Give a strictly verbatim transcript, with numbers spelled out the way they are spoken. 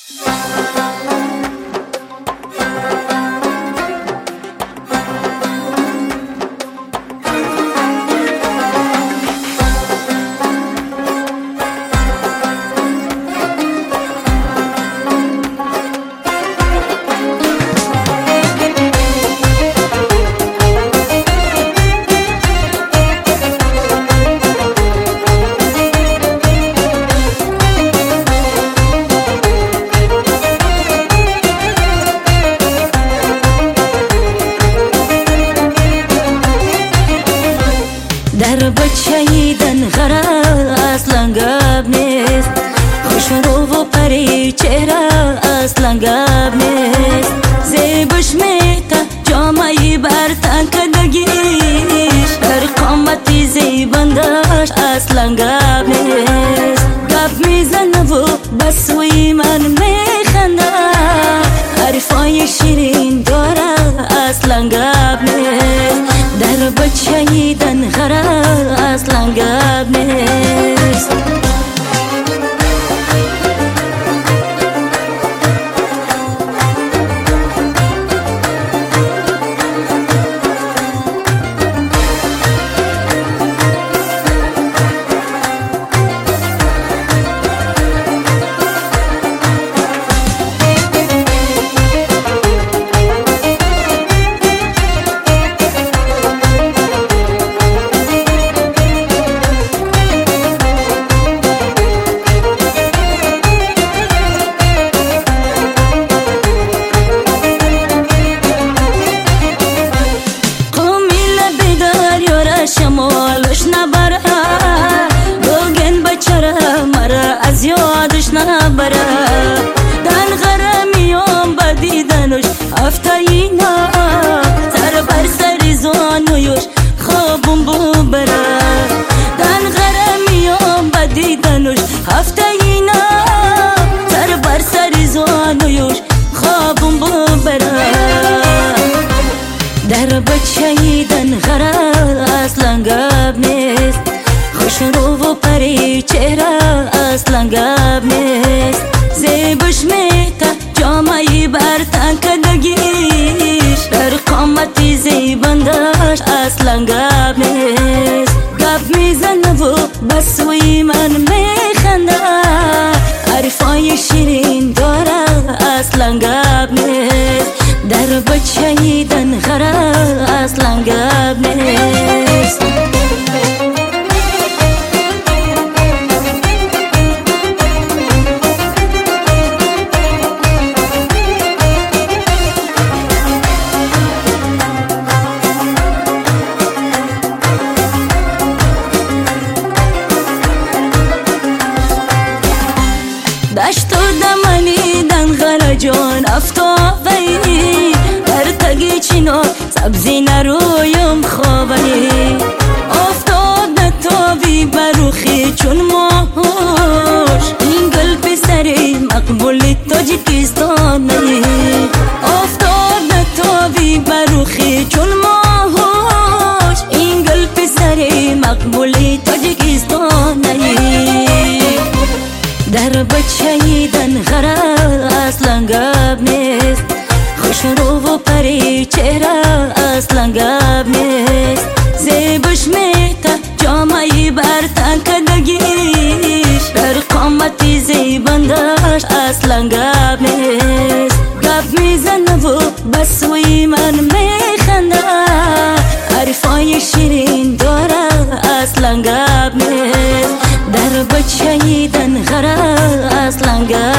در بچهیدن غره اصلا گپ نیست، خوشرو و پری چهره اصلا گپ نیست، زیبش میته جامعی بر تنکدگیش، در قامتی زیبندش اصلا گپ نیست، گپ میزنه و بس وی من میخنده، حرفای شیرین داره اصلا گپ نیست، در بچهیدن غره اصلا گپ نیست. شمالش نبره بگن بچره مره از یادش نبره، دن غره میام بدیدنش افتایینا، سر بر سر زانویش خوابم ببره، دن غره میام بدیدنش افتایینا، سر بر سر زانویش خوابم ببره، در بچهیدن غره اصلا گپ نیست، خوشرو و پری چهره اصلا گپ نیست، زیبش میته جامعی بر تنکدگیش، در قامتی زیبندش اصلا گپ نیست، گپ میزنه و بس وی من میخنده، حرفای شیرین داره اصلا گپ نیست، در بچهیدن غره اصلا گپ نیست. دشت و دمنیدن غره جان افتاقی، در تگی چینار سبزی نرویم خوابی، افتاد نتابی بروخی چون ماهوش، این گل پسری مقبولی تاجیکستانی، افتاد نتابی بروخی چون ماهوش، این گل پسری مقبولی تاجیکستانی، در بچهیدن غره اصلا گپ نیست، خوشرو و پری چهره اصلا گپ نیست، زیبش میته جامعی بر تنکدگیش، در قامتی زیبندش اصلا گپ نیست، گپ میزنه و بس وی من میخنده، حرفای شیرین داره اصلا گپ نیست، در بچهیدن غره اصلا گپ